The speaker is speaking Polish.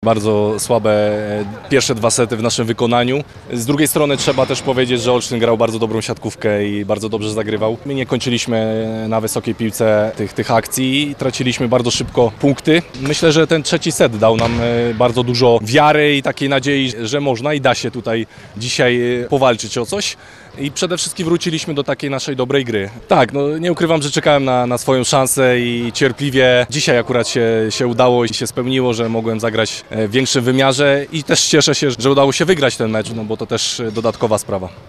Bardzo słabe pierwsze dwa sety w naszym wykonaniu. Z drugiej strony trzeba też powiedzieć, że Olsztyn grał bardzo dobrą siatkówkę i bardzo dobrze zagrywał. My nie kończyliśmy na wysokiej piłce tych akcji i traciliśmy bardzo szybko punkty. Myślę, że ten trzeci set dał nam bardzo dużo wiary i takiej nadziei, że można i da się tutaj dzisiaj powalczyć o coś. I przede wszystkim wróciliśmy do takiej naszej dobrej gry. Tak, no nie ukrywam, że czekałem na swoją szansę i cierpliwie dzisiaj akurat się udało i się spełniło, że mogłem zagrać w większym wymiarze i też cieszę się, że udało się wygrać ten mecz, no bo to też dodatkowa sprawa.